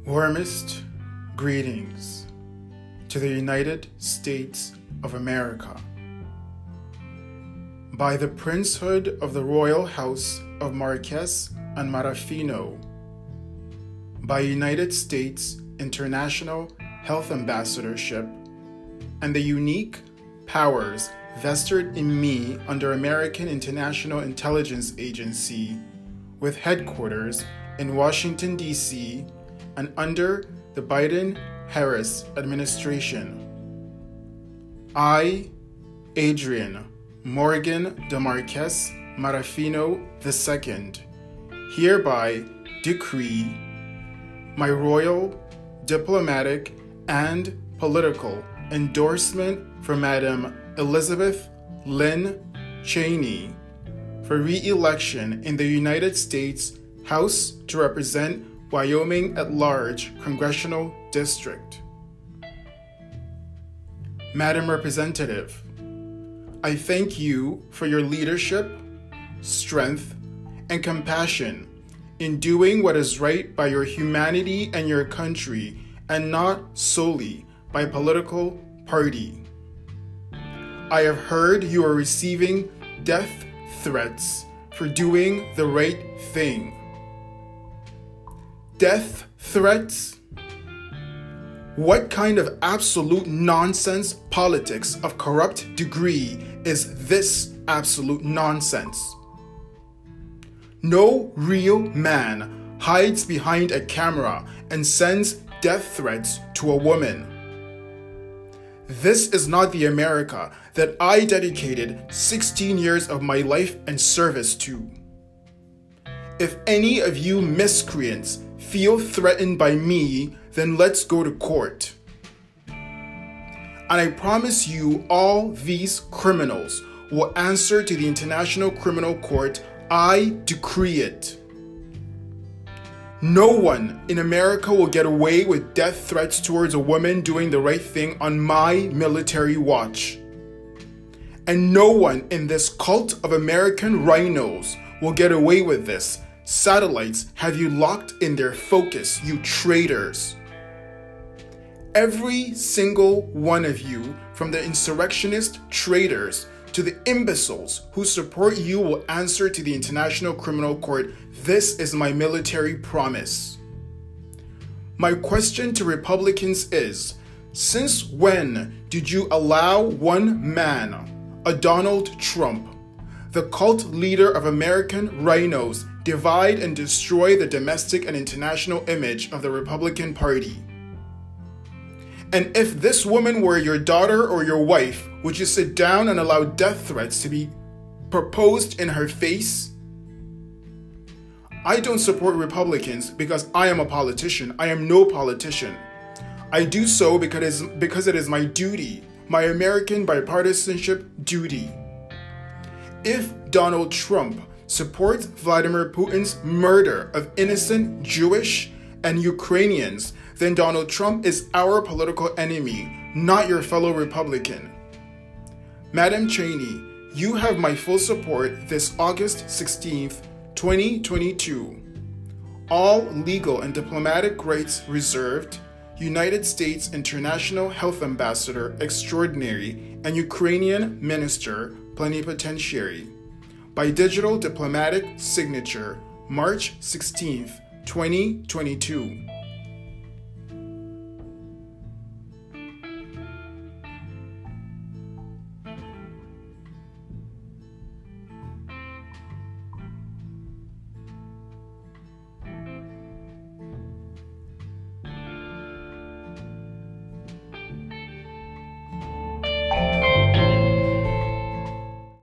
Warmest greetings to the United States of America. By the Princehood of the Royal House of Marquess and Marafino, by United States International Health Ambassadorship, and the unique powers vested in me under American International Intelligence Agency, with headquarters in Washington, D.C., and under the Biden-Harris administration. I, Adrian Morgan de Marquess Marafino II, hereby decree my royal, diplomatic, and political endorsement for Madam Elizabeth Lynn Cheney for re-election in the United States House to represent Wyoming at Large Congressional District. Madam Representative, I thank you for your leadership, strength, and compassion in doing what is right by your humanity and your country, and not solely by political party. I have heard you are receiving death threats for doing the right thing. Death threats? What kind of absolute nonsense politics of corrupt degree is this absolute nonsense? No real man hides behind a camera and sends death threats to a woman. This is not the America that I dedicated 16 years of my life and service to. If any of you miscreants feel threatened by me, then let's go to court. And I promise you all these criminals will answer to the International Criminal Court. I decree it. No one in America will get away with death threats towards a woman doing the right thing on my military watch. And no one in this cult of American rhinos will get away with this. Satellites have you locked in their focus, you traitors. Every single one of you, from the insurrectionist traitors to the imbeciles who support you, will answer to the International Criminal Court. This is my military promise. My question to Republicans is, since when did you allow one man, a Donald Trump, the cult leader of American rhinos, divide and destroy the domestic and international image of the Republican Party? And if this woman were your daughter or your wife, would you sit down and allow death threats to be proposed in her face? I don't support Republicans because I am a politician. I am no politician. I do so because it is my duty, my American bipartisanship duty. If Donald Trump supports Vladimir Putin's murder of innocent Jewish and Ukrainians, then Donald Trump is our political enemy, not your fellow Republican. Madam Cheney, you have my full support this August 16th, 2022. All legal and diplomatic rights reserved. United States International Health Ambassador Extraordinary and Ukrainian Minister Plenipotentiary. By digital diplomatic signature, March 16th, 2022.